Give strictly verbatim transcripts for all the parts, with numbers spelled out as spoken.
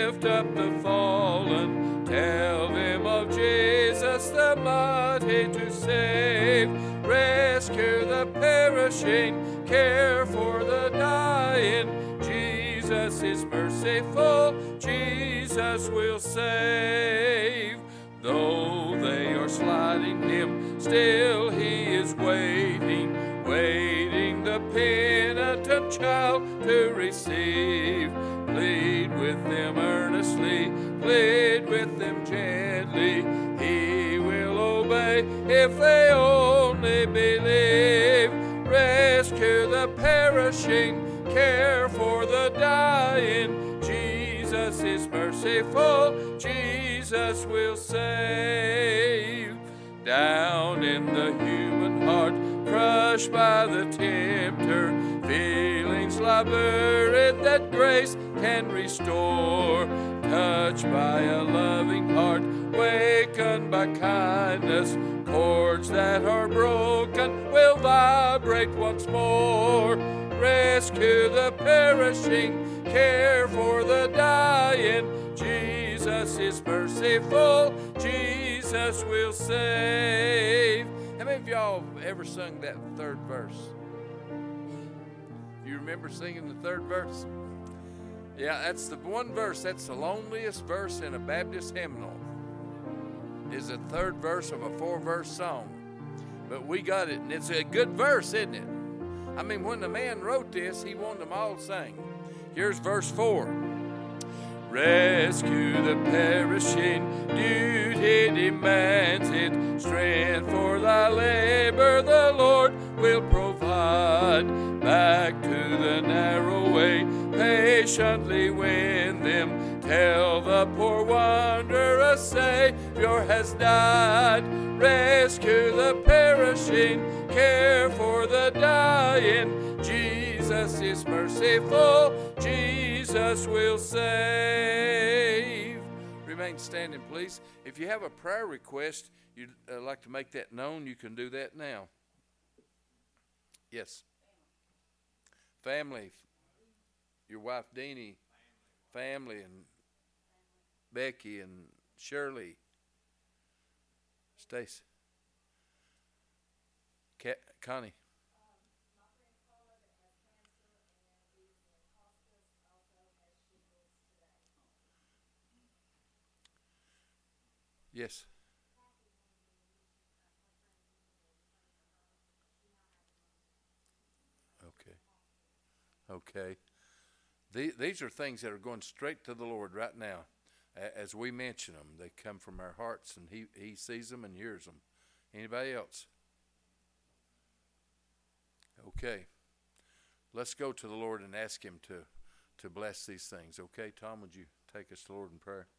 lift up the fallen. Tell them of Jesus, the mighty to save. Rescue the perishing, care for the dying. Jesus is merciful, Jesus will save. Though they are sliding him, still he is waiting, waiting the penitent child to receive. Plead with them earnestly, plead with them gently. He will obey if they only believe. Rescue the perishing, care for the dying. Jesus is merciful, Jesus will save. Down in the human heart, crushed by the tempter, feelings lie buried that grace can restore. Touched by a loving heart, wakened by kindness, chords that are broken will vibrate once more. Rescue the perishing, care for the dying. Jesus is merciful, Jesus will save. How many of y'all have ever sung that third verse? You remember singing the third verse? Yeah, that's the one verse, that's the loneliest verse in a Baptist hymnal, is the third verse of a four-verse song. But we got it, and it's a good verse, isn't it? I mean, when the man wrote this, he wanted them all to sing. Here's verse four. Rescue the perishing, duty demands it. Strength for thy labor the Lord will provide. Back to the narrow way, patiently win them. Tell the poor wanderer a Savior has died. Rescue the perishing, care for the dying. Jesus is merciful, Jesus will save. Remain standing, please. If you have a prayer request, you'd uh, like to make that known, you can do that now. Yes. Family. Your wife, Deanie. Family, and Becky and Shirley. Stacy. Cat, Connie. Yes. Okay. Okay. The, these are things that are going straight to the Lord right now. As we mention them, they come from our hearts, and He, he sees them and hears them. Anybody else? Okay. Let's go to the Lord and ask Him to, to bless these things. Okay, Tom, would you take us to the Lord in prayer?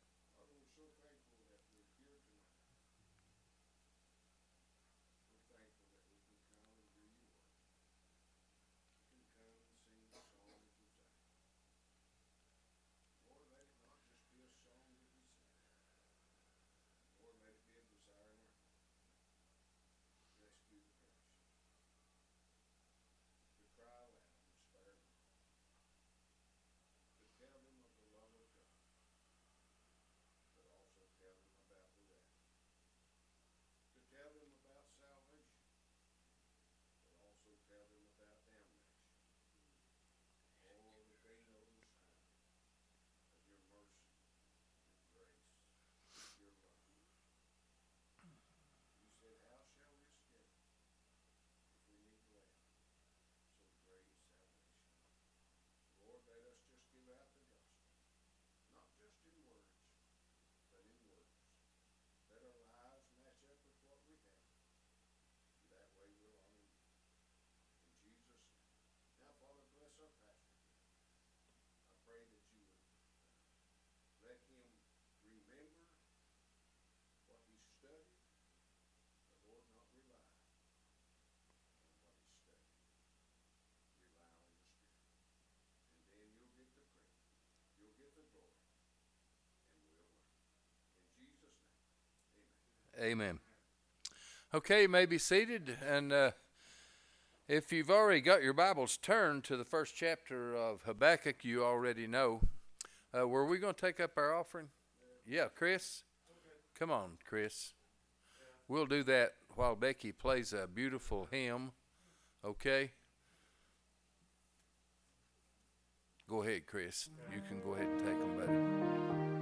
Amen. Okay, you may be seated, and uh, if you've already got your Bibles turned to the first chapter of Habakkuk, you already know Uh, were we going to take up our offering? Yeah, Chris? Come on, Chris. We'll do that while Becky plays a beautiful hymn, okay? Go ahead, Chris. You can go ahead and take them, buddy.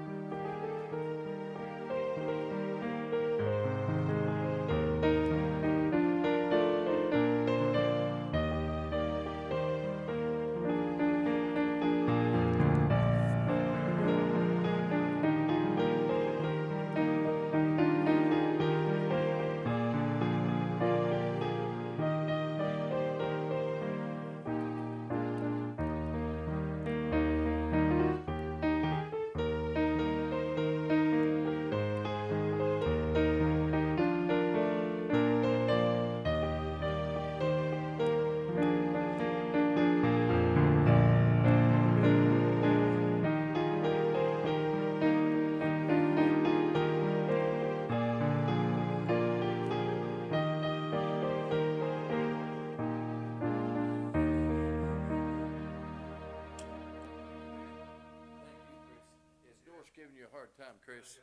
Giving you a hard time, Chris.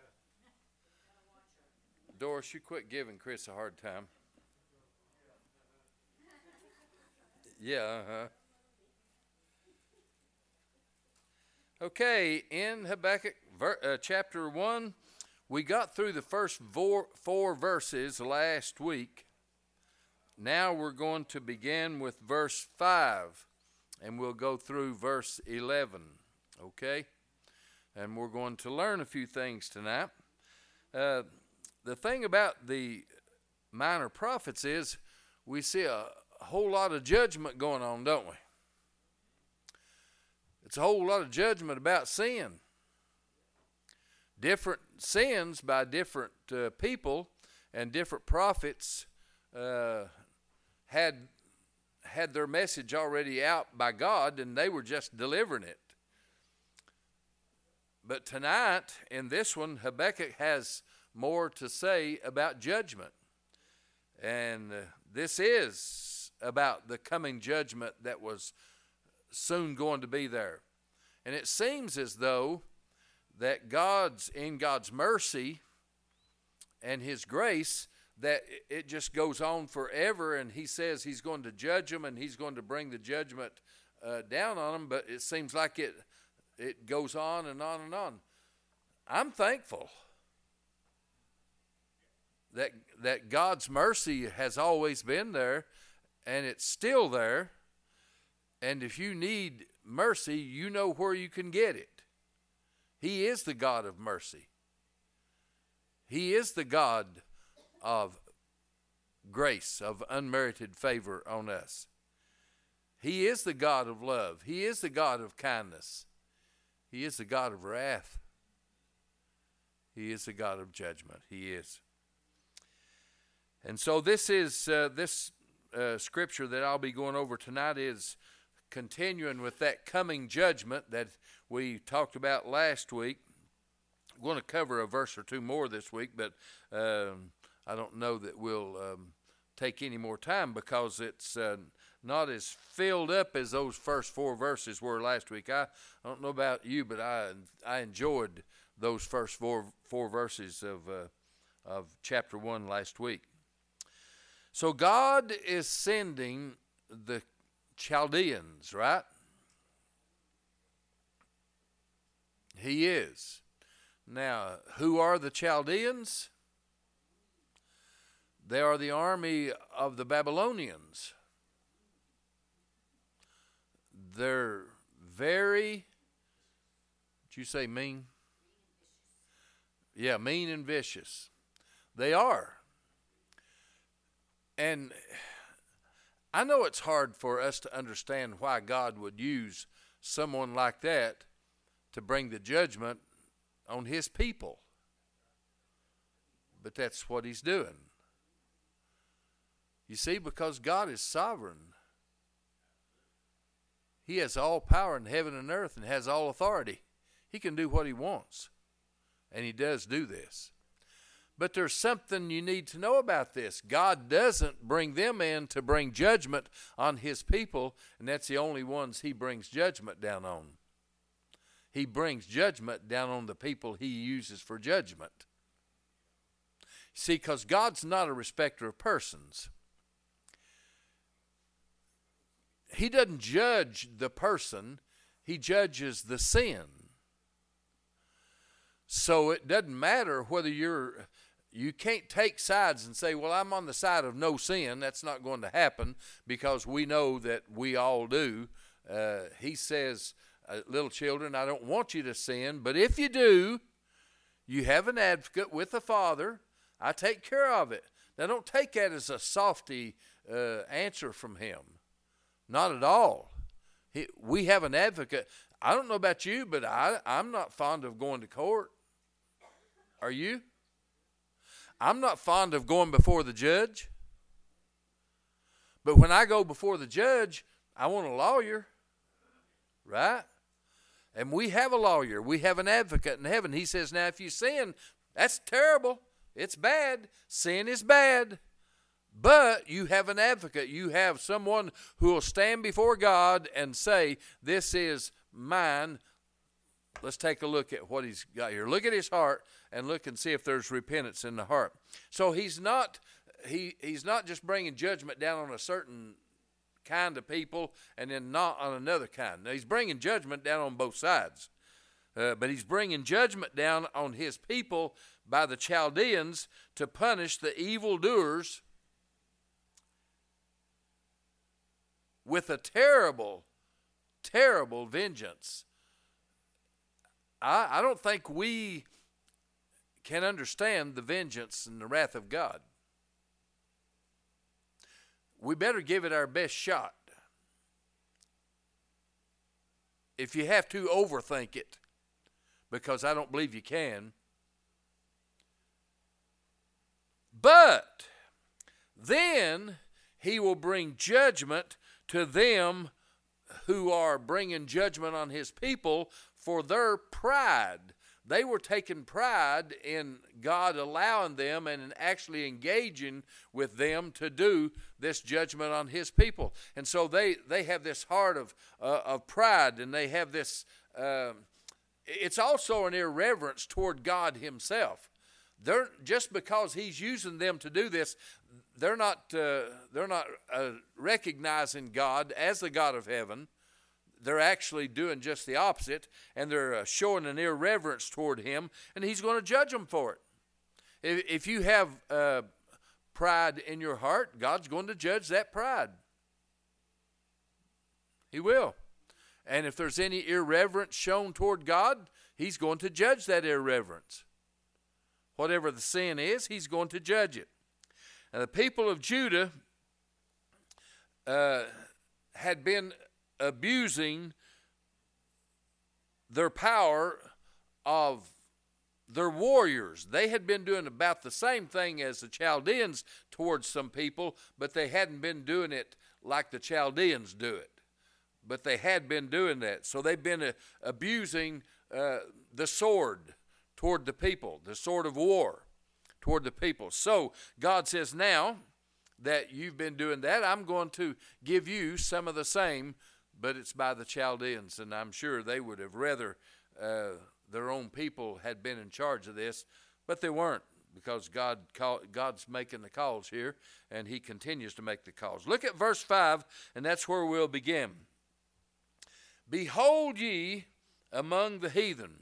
Doris, you quit giving Chris a hard time. Yeah, uh-huh. Okay, in Habakkuk ver- uh, chapter one, we got through the first four, four verses last week. Now we're going to begin with verse five, and we'll go through verse eleven, okay? And we're going to learn a few things tonight. Uh, the thing about the minor prophets is we see a, a whole lot of judgment going on, don't we? It's a whole lot of judgment about sin. Different sins by different uh, people and different prophets uh, had had their message already out by God, and they were just delivering it. But tonight, in this one, Habakkuk has more to say about judgment. And uh, this is about the coming judgment that was soon going to be there. And it seems as though that God's, in God's mercy and His grace, that it just goes on forever, and He says He's going to judge them and He's going to bring the judgment uh, down on them, but it seems like it It goes on and on and on. I'm thankful that that God's mercy has always been there, and it's still there. And if you need mercy, you know where you can get it. He is the God of mercy. He is the God of grace, of unmerited favor on us. He is the God of love. He is the God of kindness. He is the God of wrath. He is the God of judgment. He is. And so this is uh, this uh, scripture that I'll be going over tonight is continuing with that coming judgment that we talked about last week. I'm going to cover a verse or two more this week, but um, I don't know that we'll um, take any more time because it's uh, not as filled up as those first four verses were last week. I, I don't know about you, but I I enjoyed those first four four verses of uh, of chapter one last week. So God is sending the Chaldeans, right? He is. Now, who are the Chaldeans? They are the army of the Babylonians. They're very, did you say mean? Yeah, mean and vicious. They are. And I know it's hard for us to understand why God would use someone like that to bring the judgment on his people. But that's what he's doing. You see, because God is sovereign. He has all power in heaven and earth and has all authority. He can do what he wants. And he does do this. But there's something you need to know about this. God doesn't bring them in to bring judgment on his people, and that's the only ones he brings judgment down on. he brings judgment down on the people he uses for judgment. See, because God's not a respecter of persons. He doesn't judge the person, he judges the sin. So it doesn't matter whether you're, you can't take sides and say, well, I'm on the side of no sin. That's not going to happen, because we know that we all do. Uh, he says, uh, little children, I don't want you to sin, but if you do, you have an advocate with the Father. I take care of it. Now, don't take that as a softy uh, answer from him. Not at all. He, we have an advocate. I don't know about you, but I, I'm not fond of going to court. Are you? I'm not fond of going before the judge. But when I go before the judge, I want a lawyer. Right? And we have a lawyer. We have an advocate in heaven. He says, now if you sin, that's terrible. It's bad. Sin is bad. But you have an advocate. You have someone who will stand before God and say, this is mine. Let's take a look at what he's got here. Look at his heart and look and see if there's repentance in the heart. So he's not he he's not just bringing judgment down on a certain kind of people and then not on another kind. Now, he's bringing judgment down on both sides. Uh, but he's bringing judgment down on his people by the Chaldeans to punish the evildoers with a terrible, terrible vengeance. I, I don't think we can understand the vengeance and the wrath of God. We better give it our best shot. If you have to, overthink it, because I don't believe you can. But then he will bring judgment to them who are bringing judgment on his people for their pride. They were taking pride in God allowing them and in actually engaging with them to do this judgment on his people. And so they, they have this heart of, uh, of pride, and they have this, uh, it's also an irreverence toward God himself. They're, just because he's using them to do this, they're not, uh, they're not uh, recognizing God as the God of heaven. They're actually doing just the opposite, and they're uh, showing an irreverence toward him, and he's going to judge them for it. If, if you have uh, pride in your heart, God's going to judge that pride. He will. And if there's any irreverence shown toward God, he's going to judge that irreverence. Whatever the sin is, he's going to judge it. And the people of Judah uh, had been abusing their power of their warriors. They had been doing about the same thing as the Chaldeans towards some people, but they hadn't been doing it like the Chaldeans do it. But they had been doing that. So they've been uh, abusing uh, the sword toward the people, the sword of war toward the people. So God says, now that you've been doing that, I'm going to give you some of the same, but it's by the Chaldeans, and I'm sure they would have rather uh, their own people had been in charge of this, but they weren't, because God call, God's making the calls here, and he continues to make the calls. Look at verse five, and that's where we'll begin. Behold ye among the heathen.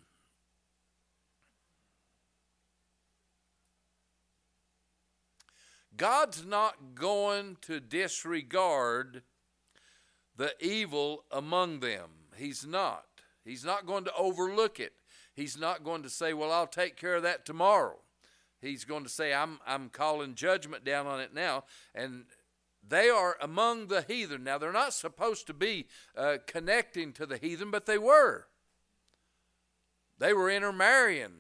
God's not going to disregard the evil among them. He's not. He's not going to overlook it. He's not going to say, well, I'll take care of that tomorrow. He's going to say, I'm, I'm calling judgment down on it now. And they are among the heathen. Now, they're not supposed to be uh, connecting to the heathen, but they were. They were intermarrying.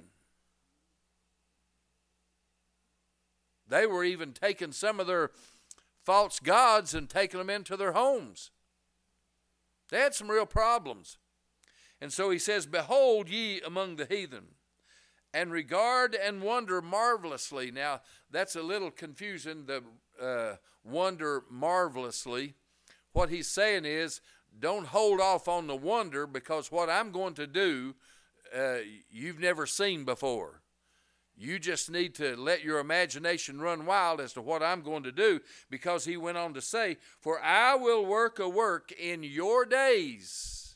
They were even taking some of their false gods and taking them into their homes. They had some real problems. And so he says, behold ye among the heathen, and regard and wonder marvelously. Now, that's a little confusing, the uh, wonder marvelously. What he's saying is, don't hold off on the wonder, because what I'm going to do, uh, you've never seen before. You just need to let your imagination run wild as to what I'm going to do, because he went on to say, for I will work a work in your days.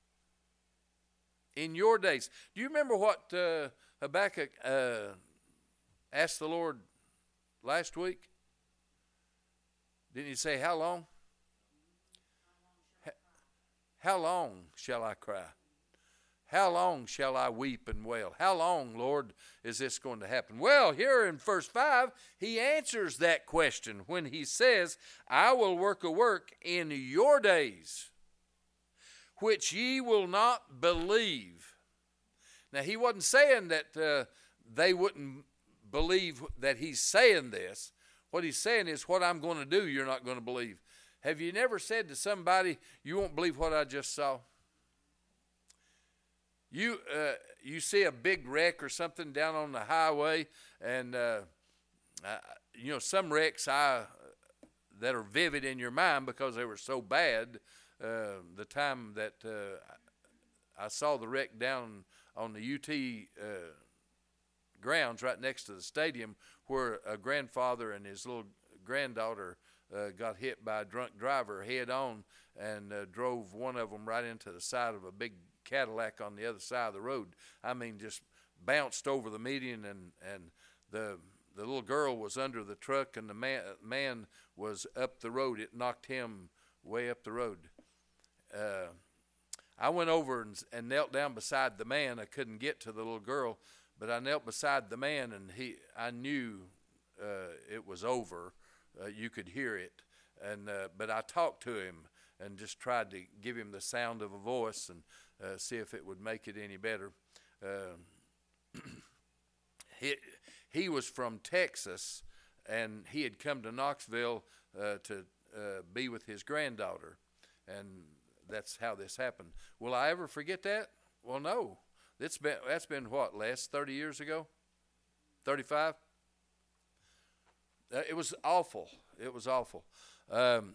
In your days. Do you remember what uh, Habakkuk uh, asked the Lord last week? Didn't he say, how long? How long shall I cry? How long shall I weep and wail? How long, Lord, is this going to happen? Well, here in verse five, he answers that question when he says, I will work a work in your days, which ye will not believe. Now, he wasn't saying that uh, they wouldn't believe that he's saying this. What he's saying is, what I'm going to do, you're not going to believe. Have you never said to somebody, you won't believe what I just saw? You uh, you see a big wreck or something down on the highway, and uh, uh, you know, some wrecks I that are vivid in your mind because they were so bad. Uh, the time that uh, I saw the wreck down on the U T uh, grounds right next to the stadium, where a grandfather and his little granddaughter uh, got hit by a drunk driver head on, and uh, drove one of them right into the side of a big Cadillac on the other side of the road. I mean, just bounced over the median, and, and the the little girl was under the truck, and the man, man was up the road. It knocked him way up the road. Uh, I went over and, and knelt down beside the man. I couldn't get to the little girl, but I knelt beside the man, and he I knew uh, it was over. Uh, you could hear it, and uh, but I talked to him and just tried to give him the sound of a voice and uh, see if it would make it any better. Uh, he, he was from Texas, and he had come to Knoxville uh, to uh, be with his granddaughter, and that's how this happened. Will I ever forget that? Well, no. It's been, that's been, what, last thirty years ago? thirty-five? Uh, it was awful. It was awful. Um,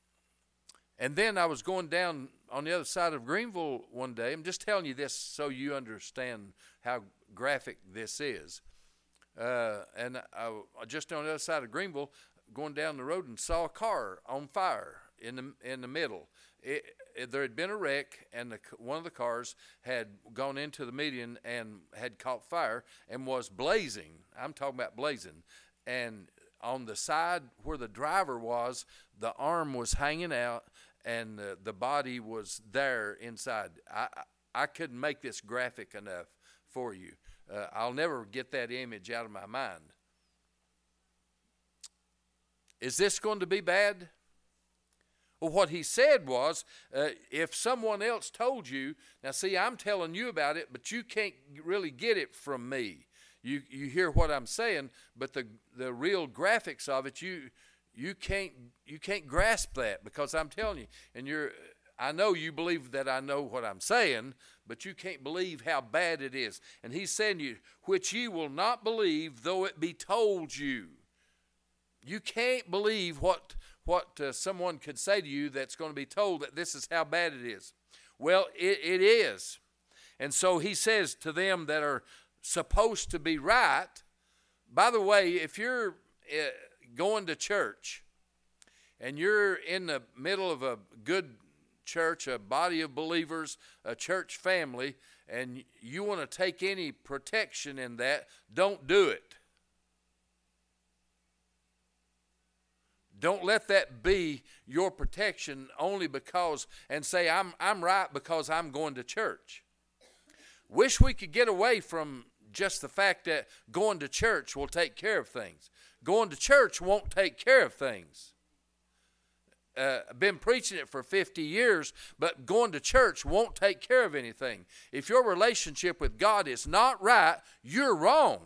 And then I was going down on the other side of Greenville one day. I'm just telling you this so you understand how graphic this is. Uh, and I, just on the other side of Greenville, going down the road, and saw a car on fire in the in the middle. It, it, there had been a wreck, and the, one of the cars had gone into the median and had caught fire and was blazing. I'm talking about blazing. And on the side where the driver was, the arm was hanging out, and uh, the body was there inside. I, I I couldn't make this graphic enough for you. Uh, I'll never get that image out of my mind. Is this going to be bad? Well, what he said was, uh, if someone else told you, now see, I'm telling you about it, but you can't really get it from me. You you hear what I'm saying, but the the real graphics of it, you you can't you can't grasp that, because I'm telling you, and you're I know you believe that I know what I'm saying, but you can't believe how bad it is. And he's saying to you, which ye will not believe, though it be told you. You can't believe what what uh, someone could say to you that's going to be told that this is how bad it is. Well, it, it is. And so he says to them that are supposed to be right, by the way, if you're uh, going to church and you're in the middle of a good church, a body of believers, a church family, and you want to take any protection in that, don't do it. Don't let that be your protection only because, and say, I'm I'm right because I'm going to church. Wish we could get away from just the fact that going to church will take care of things. Going to church won't take care of things. Uh, I've been preaching it for fifty years, but going to church won't take care of anything. If your relationship with God is not right, you're wrong.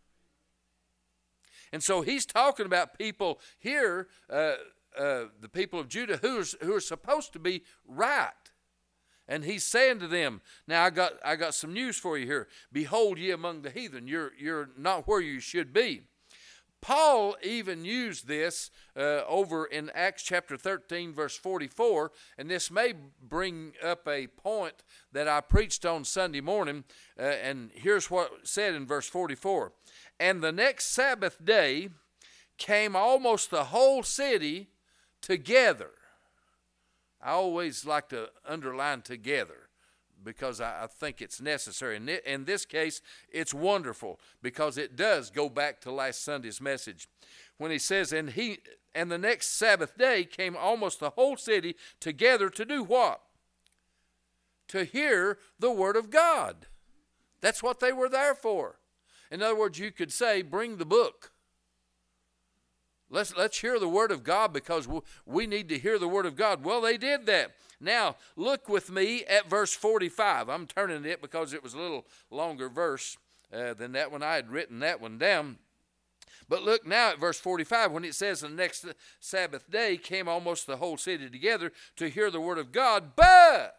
And so he's talking about people here, uh, uh, the people of Judah, who's, who are supposed to be right. And he's saying to them, now I got I got some news for you here. Behold ye among the heathen, you're, you're not where you should be. Paul even used this uh, over in Acts chapter thirteen, verse forty-four, and this may bring up a point that I preached on Sunday morning, uh, and here's what it said in verse forty-four. And the next Sabbath day came almost the whole city together. I always like to underline together, because I think it's necessary. And in this case, it's wonderful, because it does go back to last Sunday's message. When he says, and he and the next Sabbath day came almost the whole city together to do what? To hear the word of God. That's what they were there for. In other words, you could say, bring the book. Let's, let's hear the word of God, because we need to hear the word of God. Well, they did that. Now, look with me at verse forty-five. I'm turning it because it was a little longer verse uh, than that one. I had written that one down. But look now at verse forty-five, when it says, the next Sabbath day came almost the whole city together to hear the word of God. But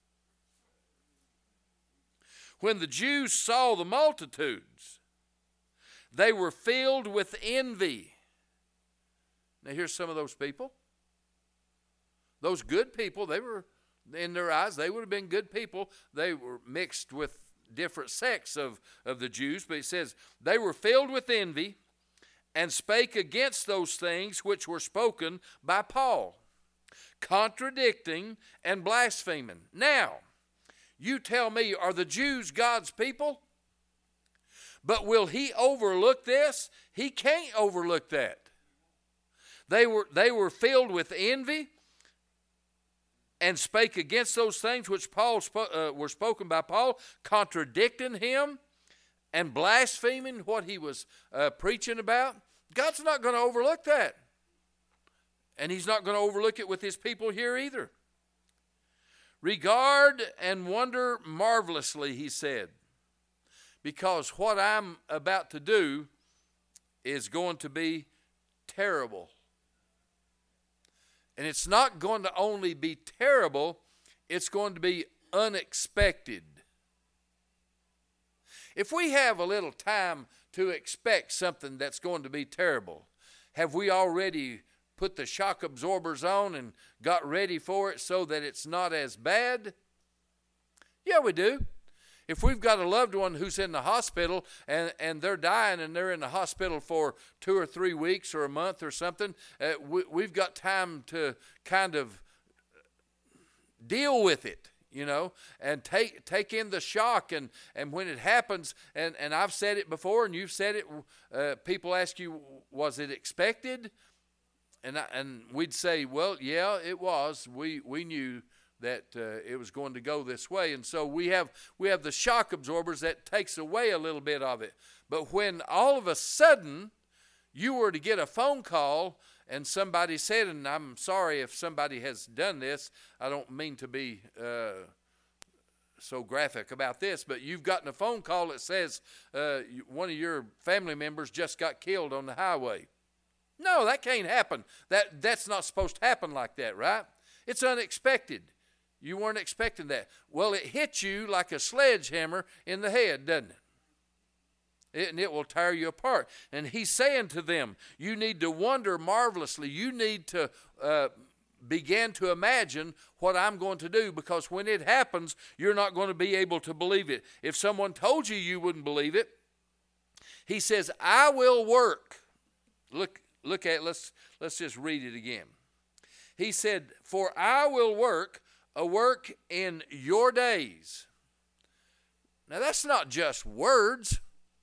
when the Jews saw the multitudes, they were filled with envy. Now, here's some of those people. Those good people, they were, in their eyes, they would have been good people. They were mixed with different sects of, of the Jews. But it says, they were filled with envy and spake against those things which were spoken by Paul, contradicting and blaspheming. Now, you tell me, are the Jews God's people? But will he overlook this? He can't overlook that. They were, they were filled with envy and spake against those things which Paul spo- uh, were spoken by Paul, contradicting him and blaspheming what he was uh, preaching about. God's not going to overlook that. And he's not going to overlook it with his people here either. Regard and wonder marvelously, he said, because what I'm about to do is going to be terrible. And it's not going to only be terrible, it's going to be unexpected. If we have a little time to expect something that's going to be terrible, have we already put the shock absorbers on and got ready for it so that it's not as bad? Yeah, we do. If we've got a loved one who's in the hospital and, and they're dying and they're in the hospital for two or three weeks or a month or something, uh, we, we've got time to kind of deal with it, you know, and take take in the shock. And, and when it happens, and, and I've said it before and you've said it, uh, people ask you, was it expected? And I, and we'd say, well, yeah, it was. We we knew that uh, it was going to go this way. And so we have we have the shock absorbers that takes away a little bit of it. But when all of a sudden you were to get a phone call and somebody said, and I'm sorry if somebody has done this, I don't mean to be uh, so graphic about this, but you've gotten a phone call that says uh, one of your family members just got killed on the highway. No, that can't happen. That That's not supposed to happen like that, right? It's unexpected. You weren't expecting that. Well, it hits you like a sledgehammer in the head, doesn't it? it? And it will tear you apart. And he's saying to them, you need to wonder marvelously. You need to uh, begin to imagine what I'm going to do, because when it happens, you're not going to be able to believe it. If someone told you, you wouldn't believe it. He says, I will work. Look, look at it. Let's, let's just read it again. He said, for I will work a work in your days. Now, that's not just words.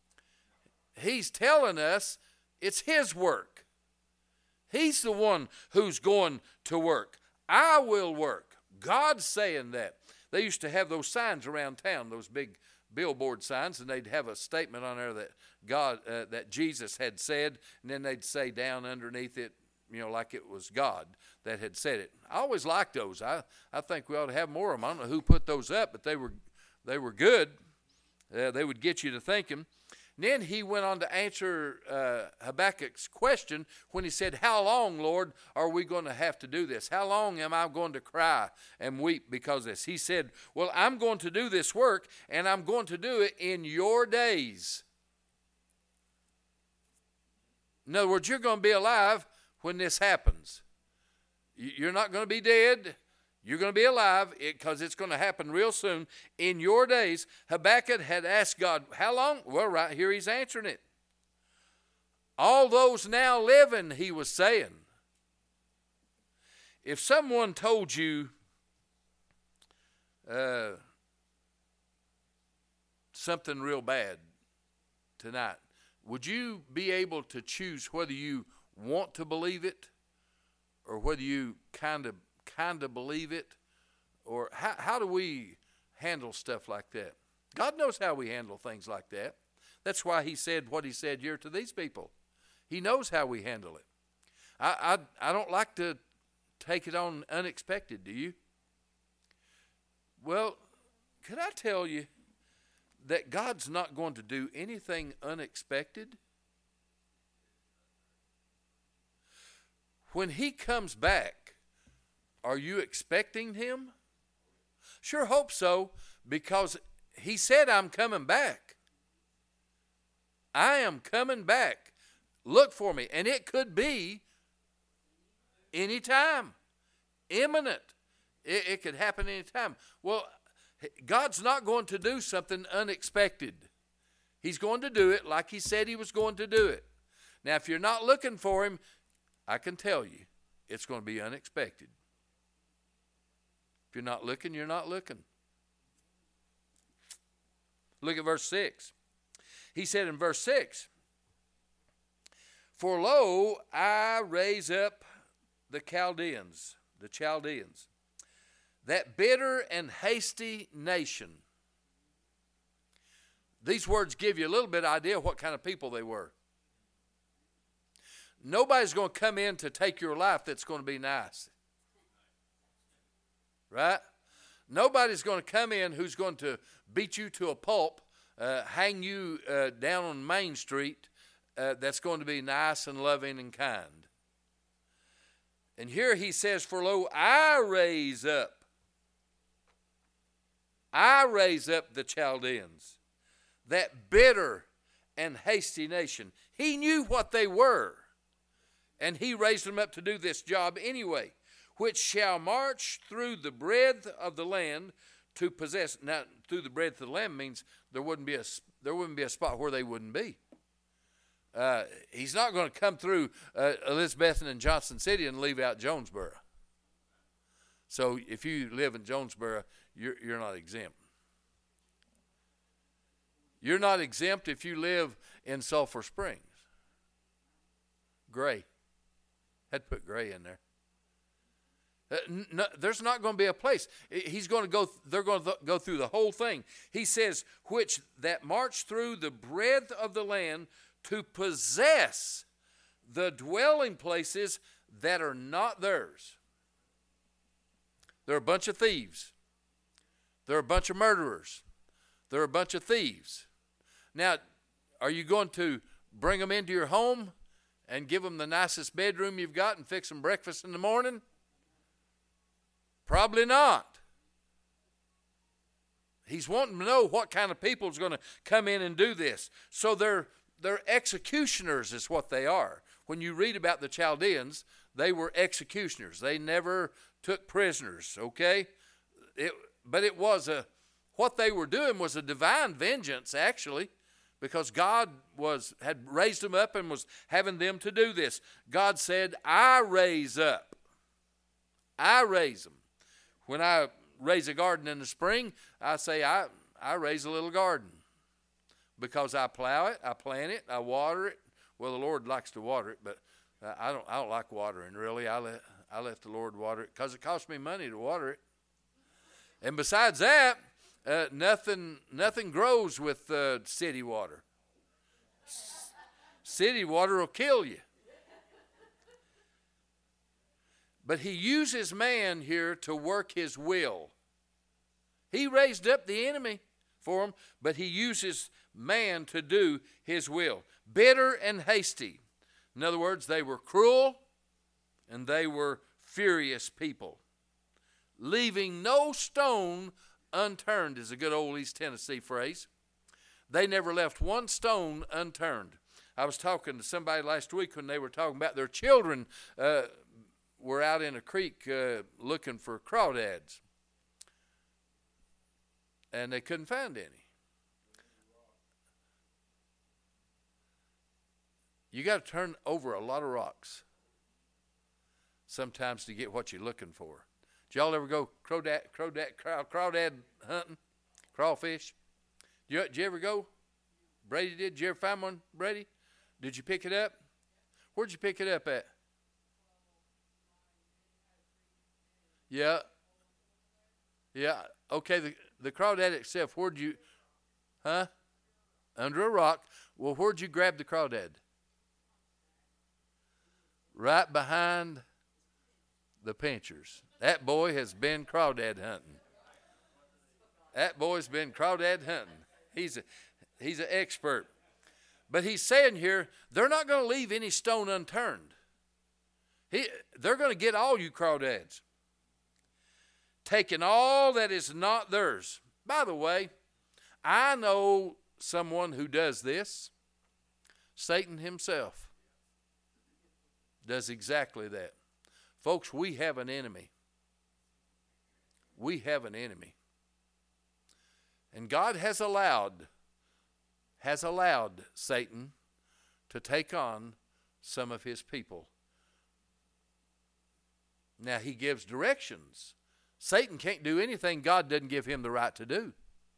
He's telling us it's his work. He's the one who's going to work. I will work. God's saying that. They used to have those signs around town, those big billboard signs, and they'd have a statement on there that God, uh, that Jesus had said, and then they'd say down underneath it, you know, like it was God that had said it. I always liked those. I, I think we ought to have more of them. I don't know who put those up, but they were they were good. Uh, they would get you to thinking. And then he went on to answer uh, Habakkuk's question when he said, how long, Lord, are we going to have to do this? How long am I going to cry and weep because of this? He said, well, I'm going to do this work, and I'm going to do it in your days. In other words, you're going to be alive when this happens. You're not going to be dead. You're going to be alive because it, it's going to happen real soon. In your days, Habakkuk had asked God, how long? Well, right here he's answering it. All those now living, he was saying. If someone told you uh, something real bad tonight, would you be able to choose whether you want to believe it or whether you kind of kind of believe it? Or how, how do we handle stuff like that? God knows how we handle things like that. That's why he said what he said here to these people. He knows how we handle it. I, I, I don't like to take it on unexpected, do you? Well, could I tell you that God's not going to do anything unexpected? When he comes back, are you expecting him? Sure hope so, because he said, I'm coming back. I am coming back. Look for me. And it could be anytime. Imminent. It, it could happen anytime. Well, God's not going to do something unexpected. He's going to do it like he said he was going to do it. Now, if you're not looking for him, I can tell you it's going to be unexpected. If you're not looking, you're not looking. Look at verse six. He said in verse six, for lo, I raise up the Chaldeans, the Chaldeans, that bitter and hasty nation. These words give you a little bit of idea what kind of people they were. Nobody's going to come in to take your life that's going to be nice. Right? Nobody's going to come in who's going to beat you to a pulp, uh, hang you uh, down on Main Street, uh, that's going to be nice and loving and kind. And here he says, for lo, I raise up. I raise up the Chaldeans, that bitter and hasty nation. He knew what they were, and he raised them up to do this job anyway, which shall march through the breadth of the land to possess. Now, through the breadth of the land means there wouldn't be a, there wouldn't be a spot where they wouldn't be. Uh, he's not going to come through uh, Elizabethton and Johnson City and leave out Jonesboro. So if you live in Jonesboro, you're, you're not exempt. You're not exempt if you live in Sulphur Springs. Gray. Had to put Gray in there. Uh, no, there's not going to be a place. He's going to go. They're going to th- go through the whole thing. He says, which that march through the breadth of the land to possess the dwelling places that are not theirs. They're a bunch of thieves. They're a bunch of murderers. They're a bunch of thieves. Now, are you going to bring them into your home and give them the nicest bedroom you've got and fix them breakfast in the morning? Probably not. He's wanting to know what kind of people is going to come in and do this. So they're, they're executioners is what they are. When you read about the Chaldeans, they were executioners. They never took prisoners, okay? It, but it was a, what they were doing was a divine vengeance, actually, because God was had raised them up and was having them to do this. God said, I raise up. I raise them. When I raise a garden in the spring, I say I, I raise a little garden because I plow it, I plant it, I water it. Well, the Lord likes to water it, but I don't I don't like watering, really. I let, I let the Lord water it because it costs me money to water it. And besides that, uh, nothing nothing grows with uh, city water. S- city water will kill you. But he uses man here to work his will. He raised up the enemy for him, but he uses man to do his will. Bitter and hasty. In other words, they were cruel and they were furious people. Leaving no stone unturned is a good old East Tennessee phrase. They never left one stone unturned. I was talking to somebody last week when they were talking about their children uh, were out in a creek uh, looking for crawdads. And they couldn't find any. You got to turn over a lot of rocks sometimes to get what you're looking for. Did y'all ever go crawdad, crawdad, craw, crawdad hunting, crawfish? Did you, did you ever go? Brady did. Did you ever find one, Brady? Did you pick it up? Where'd you pick it up at? Yeah. Yeah. Okay, the, the crawdad itself, where'd you, huh? Under a rock. Well, where'd you grab the crawdad? Right behind the pinchers. That boy has been crawdad hunting. That boy's been crawdad hunting. He's a, he's an expert. But he's saying here, they're not going to leave any stone unturned. He, they're going to get all you crawdads. Taking all that is not theirs. By the way, I know someone who does this. Satan himself does exactly that. Folks, we have an enemy. We have an enemy. And God has allowed, has allowed Satan to take on some of his people. Now, he gives directions. Satan can't do anything God doesn't give him the right to do.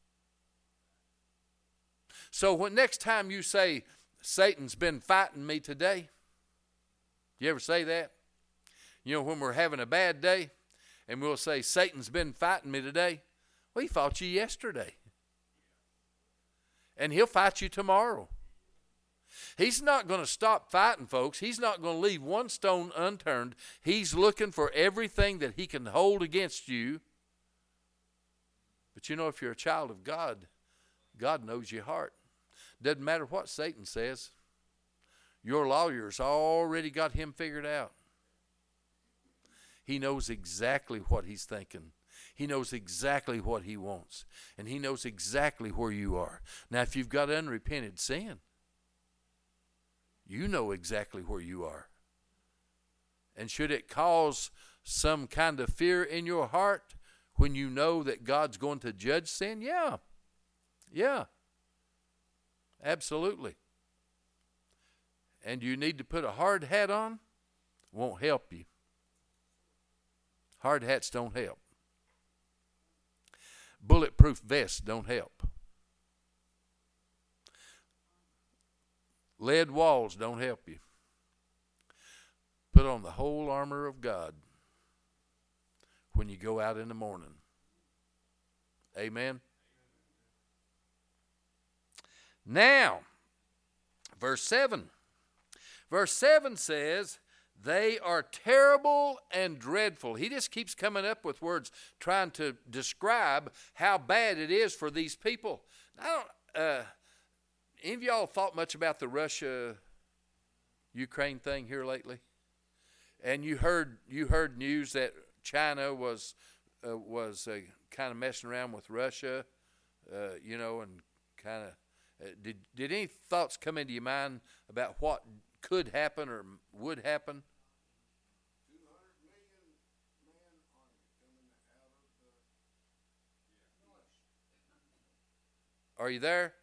So when next time you say, Satan's been fighting me today, you ever say that? You know, when we're having a bad day, and we'll say, Satan's been fighting me today. Well, he fought you yesterday. And he'll fight you tomorrow. He's not going to stop fighting, folks. He's not going to leave one stone unturned. He's looking for everything that he can hold against you. But you know, if you're a child of God, God knows your heart. Doesn't matter what Satan says. Your lawyer's already got him figured out. He knows exactly what he's thinking. He knows exactly what he wants. And he knows exactly where you are. Now, if you've got unrepented sin, you know exactly where you are. And should it cause some kind of fear in your heart when you know that God's going to judge sin? Yeah. Yeah. Absolutely. And you need to put a hard hat on? Won't help you. Hard hats don't help. Bulletproof vests don't help. Lead walls don't help you. Put on the whole armor of God when you go out in the morning. Amen. Now, verse seven. Verse seven says, they are terrible and dreadful. He just keeps coming up with words trying to describe how bad it is for these people. I don't, uh, any of y'all thought much about the Russia-Ukraine thing here lately? And you heard you heard news that China was uh, was uh, kind of messing around with Russia, uh, you know, and kind of uh, did did any thoughts come into your mind about what could happen or would happen? two hundred million man army coming out of the Are you there?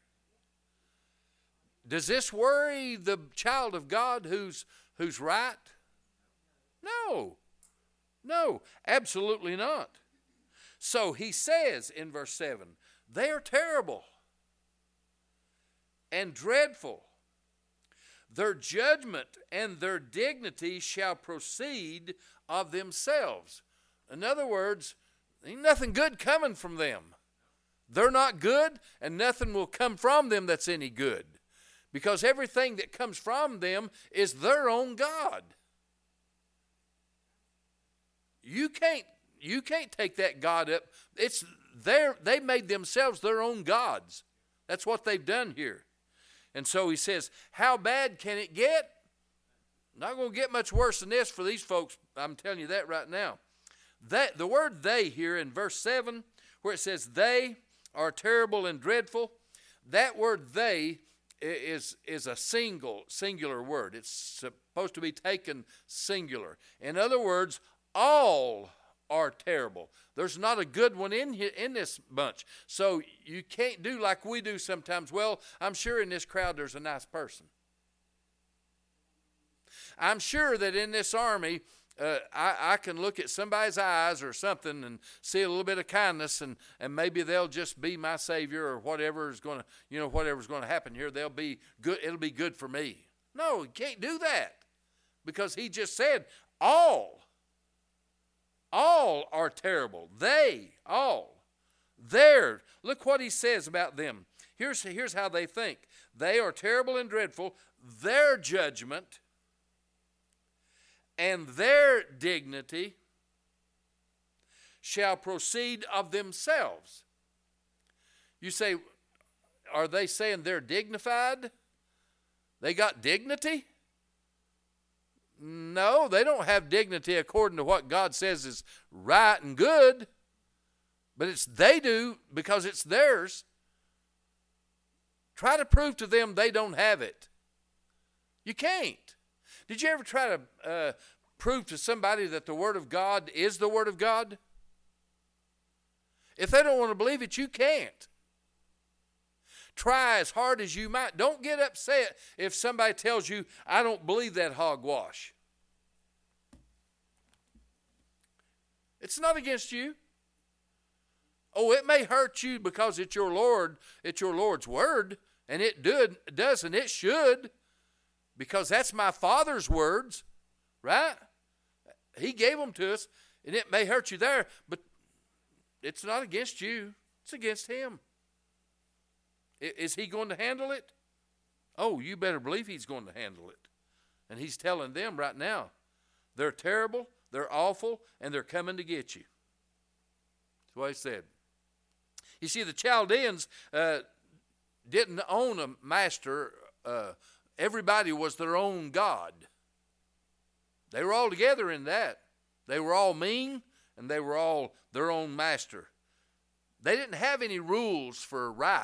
Does this worry the child of God who's who's right? No. No, absolutely not. So he says in verse seven, they are terrible and dreadful. Their judgment and their dignity shall proceed of themselves. In other words, ain't nothing good coming from them. They're not good, and nothing will come from them that's any good. Because everything that comes from them is their own God. You can't, you can't take that God up. It's their, they made themselves their own gods. That's what they've done here. And so he says, how bad can it get? Not going to get much worse than this for these folks. I'm telling you that right now. That, the word they here in verse seven, where it says they are terrible and dreadful, that word they is, is a single, singular word. It's supposed to be taken singular. In other words, all are terrible. There's not a good one in here, in this bunch. So you can't do like we do sometimes. Well, I'm sure in this crowd there's a nice person. I'm sure that in this army, uh, I, I can look at somebody's eyes or something and see a little bit of kindness, and, and maybe they'll just be my savior, or whatever is going to, you know, whatever's going to happen here. They'll be good. It'll be good for me. No, you can't do that, because he just said all. All are terrible. They, all. They're, look what he says about them. Here's, here's how they think. They are terrible and dreadful. Their judgment and their dignity shall proceed of themselves. You say, are they saying they're dignified? They got dignity? No, they don't have dignity according to what God says is right and good. But it's they do because it's theirs. Try to prove to them they don't have it. You can't. Did you ever try to uh, prove to somebody that the Word of God is the Word of God? If they don't want to believe it, you can't. Try as hard as you might. Don't get upset if somebody tells you, I don't believe that hogwash. It's not against you. Oh, it may hurt you because it's your Lord, it's your Lord's word, and it did, does, and it should, because that's my Father's words, right? He gave them to us, and it may hurt you there, but it's not against you. It's against Him. Is He going to handle it? Oh, you better believe He's going to handle it. And He's telling them right now, they're terrible, they're awful, and they're coming to get you. That's what He said. You see, the Chaldeans uh, didn't own a master. Uh, everybody was their own god. They were all together in that. They were all mean, and they were all their own master. They didn't have any rules for right,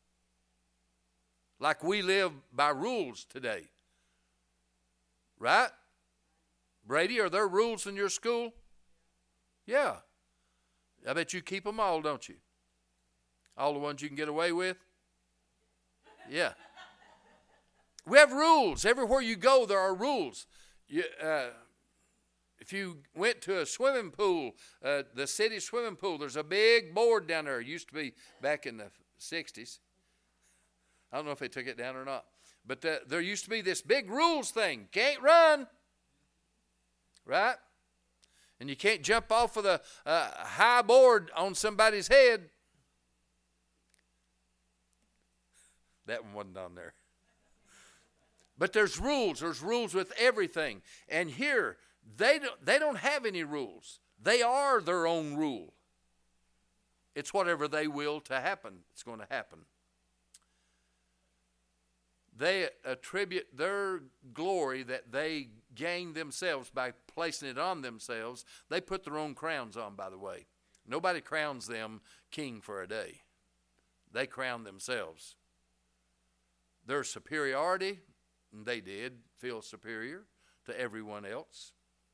like we live by rules today. Right? Brady, are there rules in your school? Yeah. I bet you keep them all, don't you? All the ones you can get away with? Yeah. We have rules. Everywhere you go, there are rules. You, uh, if you went to a swimming pool, uh, the city swimming pool, there's a big board down there. It used to be back in the sixties. I don't know if they took it down or not. But the, there used to be this big rules thing. Can't run. Right? And you can't jump off of the uh, high board on somebody's head. That one wasn't on there. But there's rules. There's rules with everything. And here, they don't, they don't have any rules. They are their own rule. It's whatever they will to happen. It's going to happen. They attribute their glory that they gain themselves by placing it on themselves. They put their own crowns on, by the way. Nobody crowns them king for a day. They crown themselves. Their superiority, and they did feel superior to everyone else.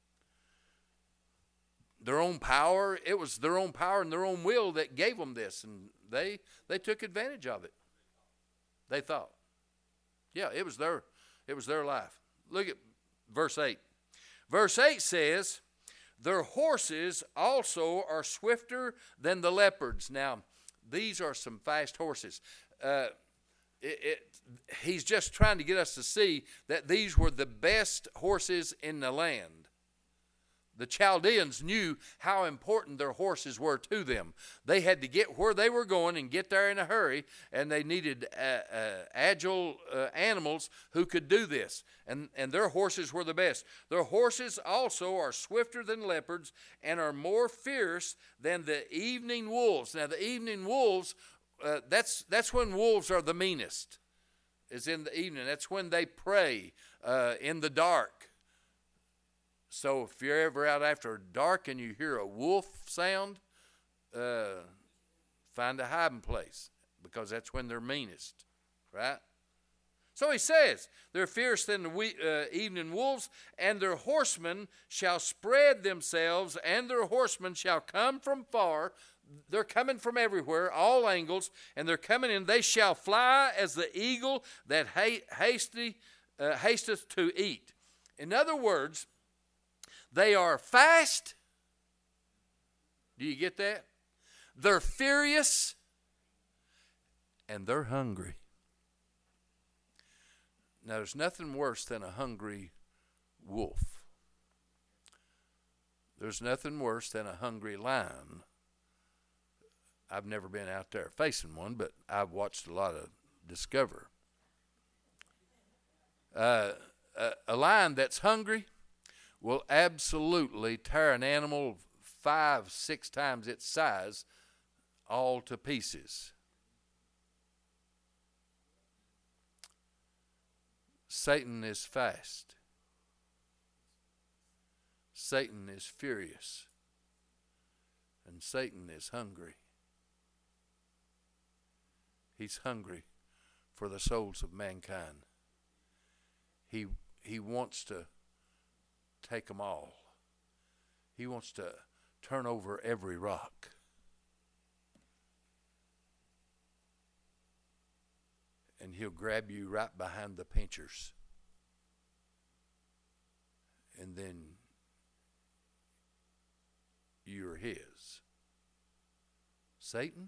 Their own power, it was their own power and their own will that gave them this, and they they took advantage of it. They thought. Yeah, it was their it was their life. Look at verse eight. Verse eight says, their horses also are swifter than the leopards. Now, these are some fast horses. Uh, it, it, he's just trying to get us to see that these were the best horses in the land. The Chaldeans knew how important their horses were to them. They had to get where they were going and get there in a hurry, and they needed uh, uh, agile uh, animals who could do this. And, and their horses were the best. Their horses also are swifter than leopards and are more fierce than the evening wolves. Now, the evening wolves, uh, that's, that's when wolves are the meanest, is in the evening. That's when they prey uh, in the dark. So if you're ever out after dark and you hear a wolf sound, uh, find a hiding place, because that's when they're meanest, right? So he says, they're fierce than the we, uh, evening wolves, and their horsemen shall spread themselves, and their horsemen shall come from far. They're coming from everywhere, all angles, and they're coming in. They shall fly as the eagle that ha- hasty, uh, hasteth to eat. In other words, they are fast. Do you get that? They're furious, and they're hungry. Now, there's nothing worse than a hungry wolf. There's nothing worse than a hungry lion. I've never been out there facing one, but I've watched a lot of Discovery. Uh, a, a lion that's hungry will absolutely tear an animal five, six times its size all to pieces. Satan is fast. Satan is furious. And Satan is hungry. He's hungry for the souls of mankind. He, he wants to take them all. He wants to turn over every rock. And he'll grab you right behind the pinchers. And then you're his. Satan?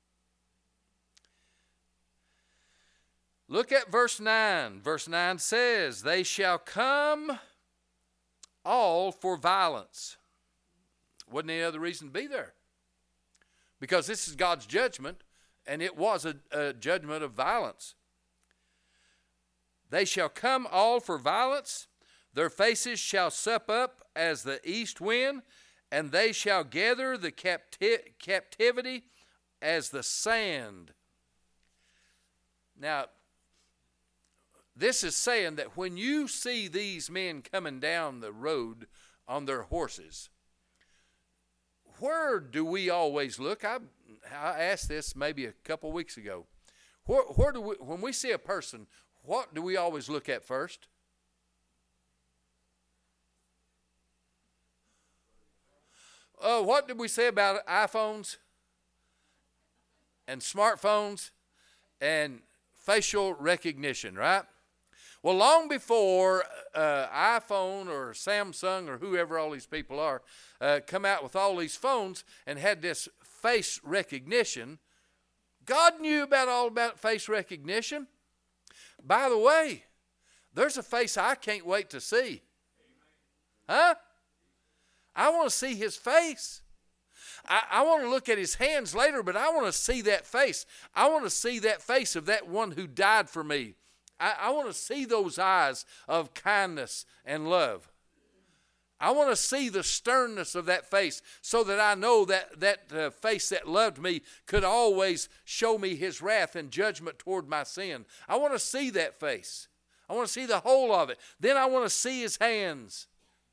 Look at verse nine. Verse nine says, they shall come all for violence. Wasn't any other reason to be there. Because this is God's judgment, and it was a, a judgment of violence. They shall come all for violence. Their faces shall sup up as the east wind, and they shall gather the capti- captivity as the sand. Now, this is saying that when you see these men coming down the road on their horses, where do we always look? I, I asked this maybe a couple weeks ago. Where, where do we, when we see a person, what do we always look at first? Uh, what did we say about iPhones and smartphones and facial recognition, right? Well, long before uh, iPhone or Samsung or whoever all these people are uh, come out with all these phones and had this face recognition, God knew about all about face recognition. By the way, there's a face I can't wait to see. Huh? I want to see his face. I, I want to look at his hands later, but I want to see that face. I want to see that face of that one who died for me. I, I want to see those eyes of kindness and love. I want to see the sternness of that face so that I know that that uh, face that loved me could always show me his wrath and judgment toward my sin. I want to see that face. I want to see the whole of it. Then I want to see his hands.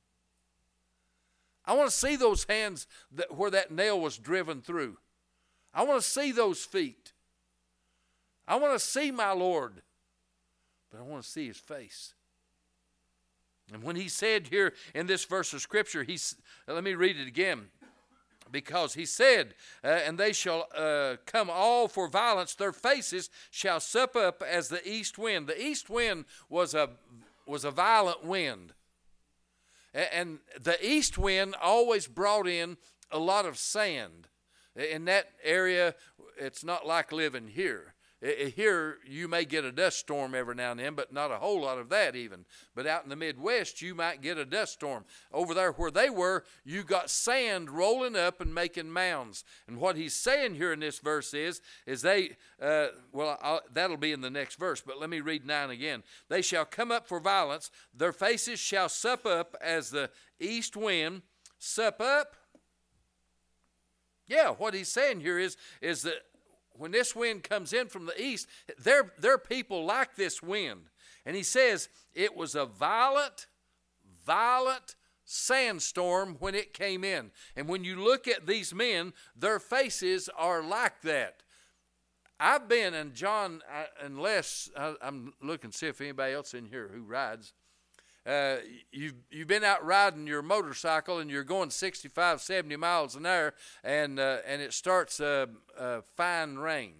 I want to see those hands that, where that nail was driven through. I want to see those feet. I want to see my Lord, but I want to see his face. And when he said here in this verse of Scripture, he's, let me read it again. Because he said, uh, and they shall uh, come all for violence, their faces shall sup up as the east wind. The east wind was a, was a violent wind. And the east wind always brought in a lot of sand. In that area, it's not like living here. Here, you may get a dust storm every now and then, but not a whole lot of that even. But out in the Midwest, you might get a dust storm. Over there where they were, you got sand rolling up and making mounds. And what he's saying here in this verse is, is they, uh, well, I'll, that'll be in the next verse, but let me read nine again. They shall come up for violence. Their faces shall sup up as the east wind. Sup up? Yeah, what he's saying here is, is that when this wind comes in from the east, they're, they're people like this wind. And he says it was a violent, violent sandstorm when it came in. And when you look at these men, their faces are like that. I've been, and John, I, unless I, I'm looking to see if anybody else in here who rides, uh, you've, you've been out riding your motorcycle and you're going sixty-five, seventy miles an hour, and, uh, and it starts uh, uh, fine rain.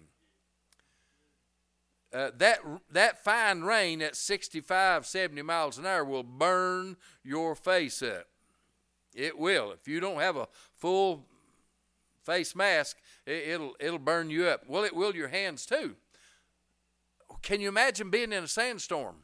Uh, that that fine rain at sixty-five, seventy miles an hour will burn your face up. It will. If you don't have a full face mask, it, it'll it'll burn you up. Well, it will your hands too. Can you imagine being in a sandstorm?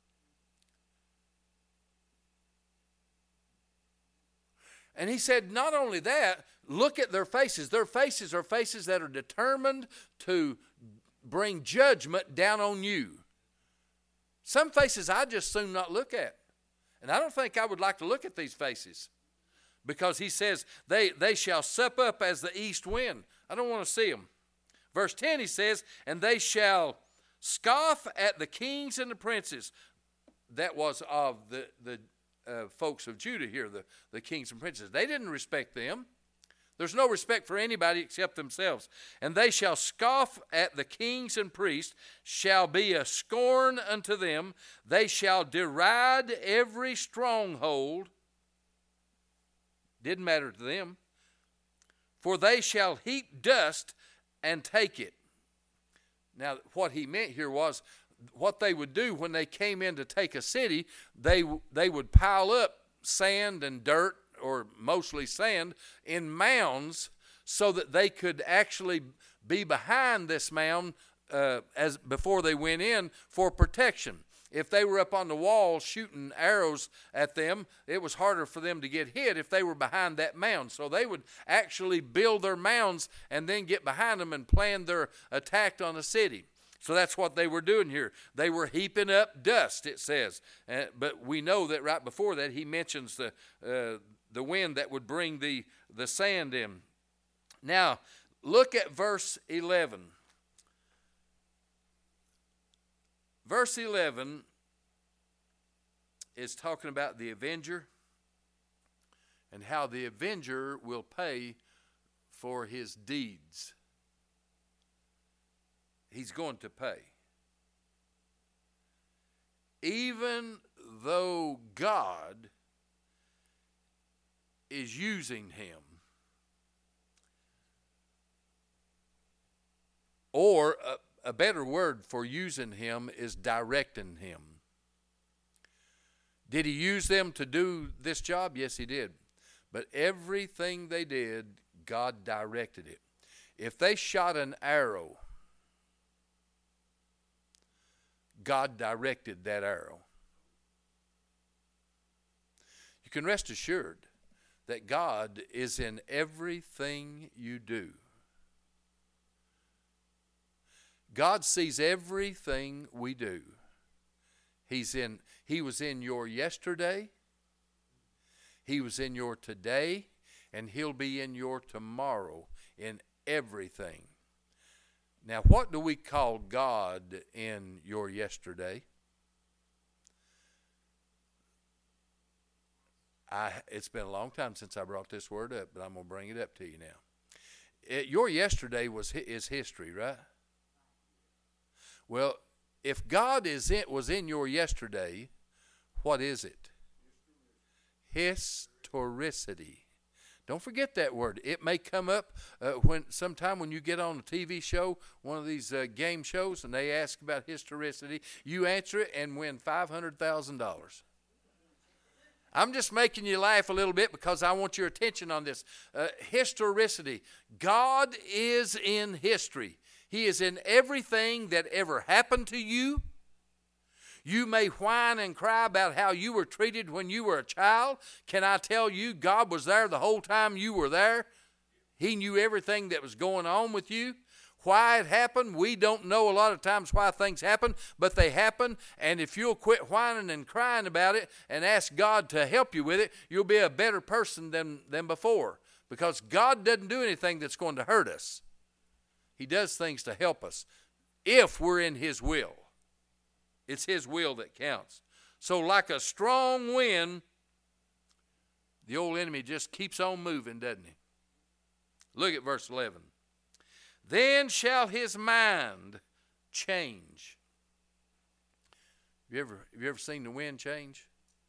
And he said, not only that, look at their faces. Their faces are faces that are determined to bring judgment down on you. Some faces I just soon not look at. And I don't think I would like to look at these faces. Because he says, they, they shall sup up as the east wind. I don't want to see them. Verse ten, he says, and they shall scoff at the kings and the princes. That was of the, the uh, folks of Judah here, the, the kings and princes. They didn't respect them. There's no respect for anybody except themselves. And they shall scoff at the kings and priests, shall be a scorn unto them. They shall deride every stronghold. Didn't matter to them. For they shall heap dust and take it. Now, what he meant here was what they would do when they came in to take a city, they, they would pile up sand and dirt, or mostly sand, in mounds so that they could actually be behind this mound uh, as before they went in for protection. If they were up on the wall shooting arrows at them, it was harder for them to get hit if they were behind that mound. So they would actually build their mounds and then get behind them and plan their attack on the city. So that's what they were doing here. They were heaping up dust, it says. Uh, but we know that right before that he mentions the uh, the wind that would bring the, the sand in. Now, look at verse eleven. Verse eleven is talking about the avenger and how the avenger will pay for his deeds. He's going to pay. Even though God is using him, or a, a better word for using him is directing him. Did he use them to do this job? Yes, he did. But everything they did, God directed it. If they shot an arrow, God directed that arrow. You can rest assured that God is in everything you do. God sees everything we do. He's in, he was in your yesterday, he was in your today, and he'll be in your tomorrow in everything. Now, what do we call God in your yesterday? I, it's been a long time since I brought this word up, but I'm going to bring it up to you now. It, your yesterday was is history, right? Well, if God is in, was in your yesterday, what is it? Historicity. Don't forget that word. It may come up uh, when sometime when you get on a T V show, one of these uh, game shows, and they ask about historicity. You answer it and win five hundred thousand dollars. I'm just making you laugh a little bit because I want your attention on this. Uh, historicity. God is in history. He is in everything that ever happened to you. You may whine and cry about how you were treated when you were a child. Can I tell you, God was there the whole time you were there? He knew everything that was going on with you. Why it happened, we don't know a lot of times why things happen, but they happen, and if you'll quit whining and crying about it and ask God to help you with it, you'll be a better person than, than before, because God doesn't do anything that's going to hurt us. He does things to help us if we're in his will. It's his will that counts. So like a strong wind, the old enemy just keeps on moving, doesn't he? Look at verse eleven. then shall his mind change. Have you ever, have you ever seen the wind change?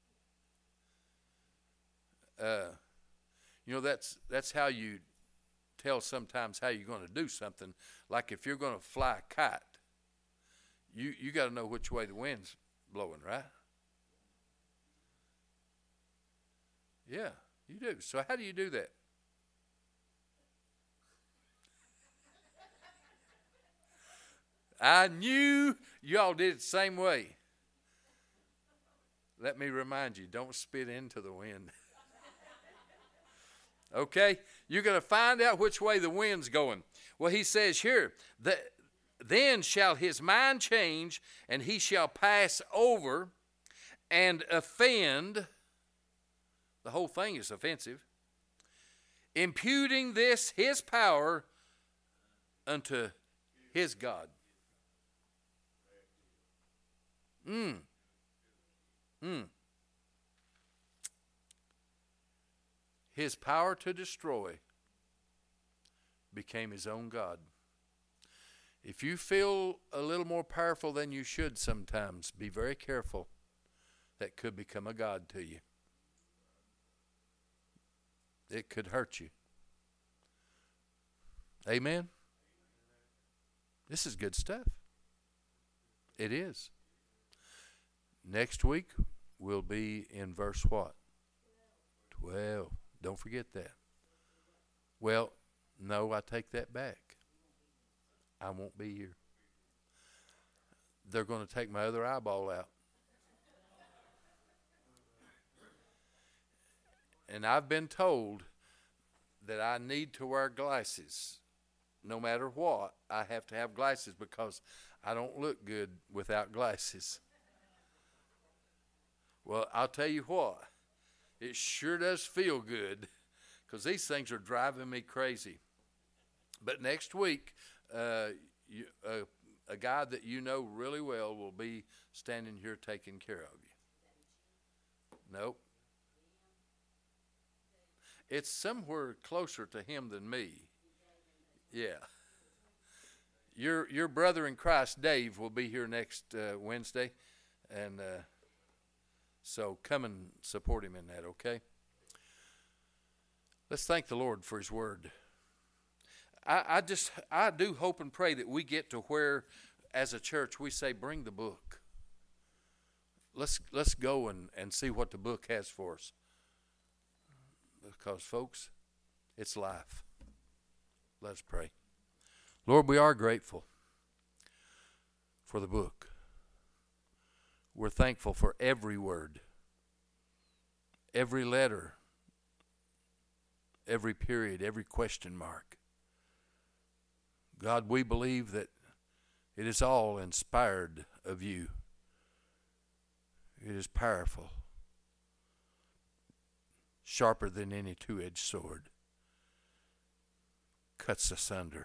Uh, you know, that's that's how you tell sometimes how you're going to do something. Like if you're going to fly a kite, you, you got to know which way the wind's blowing, right? Yeah, you do. So how do you do that? I knew y'all did it the same way. Let me remind you, don't spit into the wind. Okay? You're going to find out which way the wind's going. Well, he says here, that then shall his mind change, and he shall pass over and offend. The whole thing is offensive. Imputing this his power unto his God. Mm. Mm. His power to destroy became his own God. If you feel a little more powerful than you should sometimes, be very careful. That could become a God to you. It could hurt you. Amen? This is good stuff. It is. Next week, we'll be in verse what? twelve. Don't forget that. Well, no, I take that back. I won't be here. They're going to take my other eyeball out. And I've been told that I need to wear glasses. No matter what, I have to have glasses because I don't look good without glasses. Well, I'll tell you what, it sure does feel good because these things are driving me crazy. But next week, uh, you, uh, a guy that you know really well will be standing here taking care of you. Nope. It's somewhere closer to him than me. Yeah. Your your brother in Christ, Dave, will be here next uh, Wednesday. And uh, so come and support him in that, okay? Let's thank the Lord for his word. I, I just, I do hope and pray that we get to where, as a church, we say, bring the book. Let's let's go and, and see what the book has for us. Because, folks, it's life. Let's pray. Lord, we are grateful for the book. We're thankful for every word, every letter, every period, every question mark. God, we believe that it is all inspired of you. It is powerful, sharper than any two-edged sword, cuts asunder.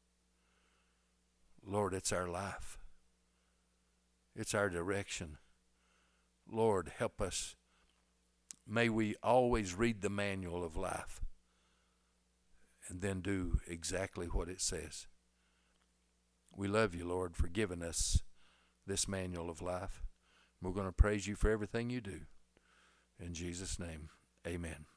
Lord, it's our life. It's our direction. Lord, help us. May we always read the manual of life and then do exactly what it says. We love you, Lord, for giving us this manual of life. We're going to praise you for everything you do. In Jesus' name, amen.